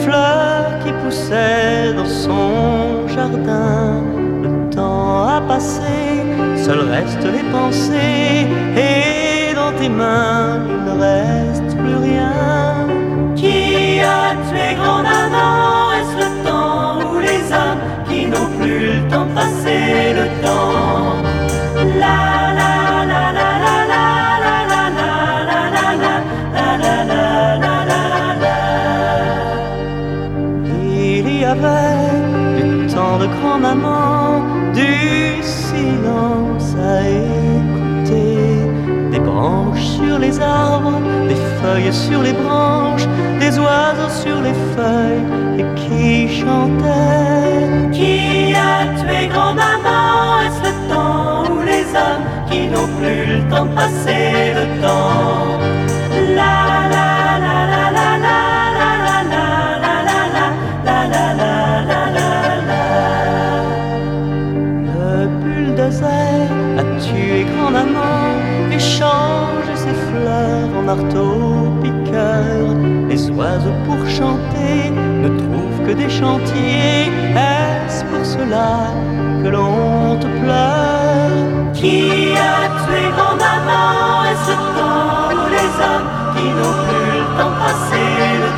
fleurs qui poussaient dans son jardin. Le temps a passé, seuls restent les pensées, et dans tes mains il ne reste plus rien. Qui a tué grand-maman? Est-ce le temps ou les hommes qui n'ont plus le temps de passer le temps? La la la la la la la la la la la la la la la la. Il y avait du temps de grand-maman, du silence à écouter, des branches sur les arbres, des feuilles sur les branches, des oiseaux sur les feuilles et qui chantaient. Qui a tué grand-maman? Est-ce le temps ou les hommes qui n'ont plus le temps de passer le temps? La la la la la la la la la la la la la la la la. Le bulldozer a tué grand-maman et changé ses fleurs en marteau-piqueur. Les oiseaux pour chanter ne trouvent que des chantiers. Est-ce pour cela que l'on te pleure? Qui a tué grand-maman? Est-ce le temps ou les hommes qui n'ont plus le temps de passer le